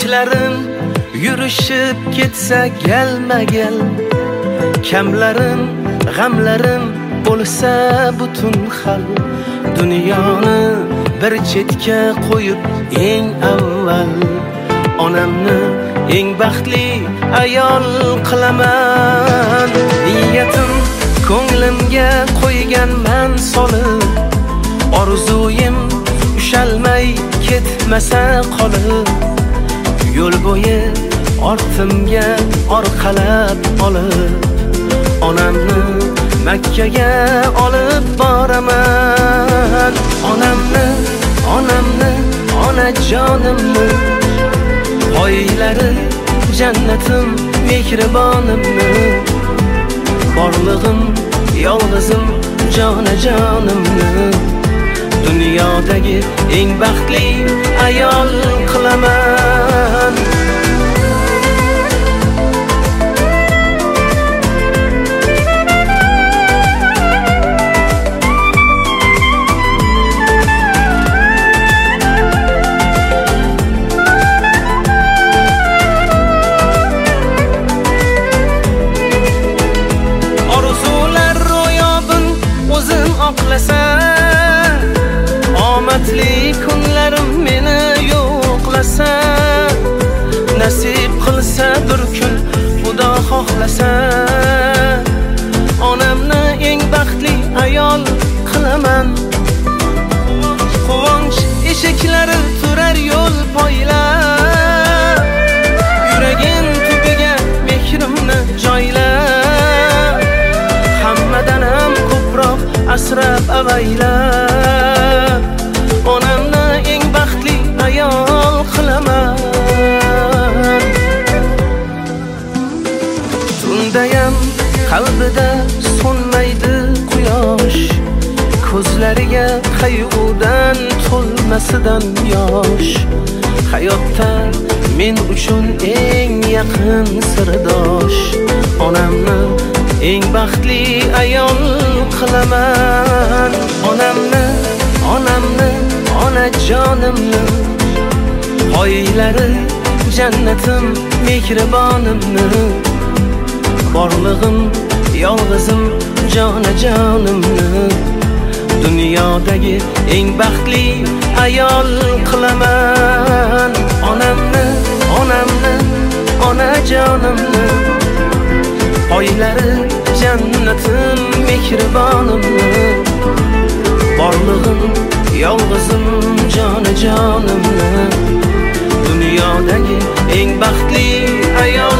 Sochlarim yurishib ketsa gelma-gel, kamlarim, g'amlarim bo'lsa butun xal. Dunyoni bir chetga qo'yib eng avval onamni eng baxtli ayol qilaman. Niyatim ko'nglimga qo'yganman solib, orzuyim ushalmay ketmasa qolib, yo'l bo'yi ortimga orqalab olib, onamni Makkaga olib boraman. Onamni, onajonimni, poylari jannatim, mehribonimni, borlig'im, yolg'izim, jonajonimni dunyodagi eng baxtli ayol qilaman. Oqlasa, omadli kunlarim meni yo'qlasa, nasib qilsa bir kun Xudo xohlasa, onamni eng baxtli ayol qilaman. Quvonch eshiklari turar yo'l poylab, yuragim tubiga mehrimni joylab, hammadan ham ko'proq asrab avaylab, onamni eng baxtli ayol qilaman. Tundayam qalbida so'nmaydi quyosh, ko'zlariga qayg'udan to'lmasidan yosh. Hayotda men uchun eng yaqin sirdosh, onamni eng baxtli ayol qilaman. Onamni, onajonimni, poylari jannatim, mehribonimni, borlig'im, yolg'izim, jonajonimni dunyodagi eng baxtli ayol qilaman. Onamni, onajonimni, poylari jannatim, mehribonimni, borlig'im, yolg'izim, jonajonimni dunyodagi eng baxtli ayol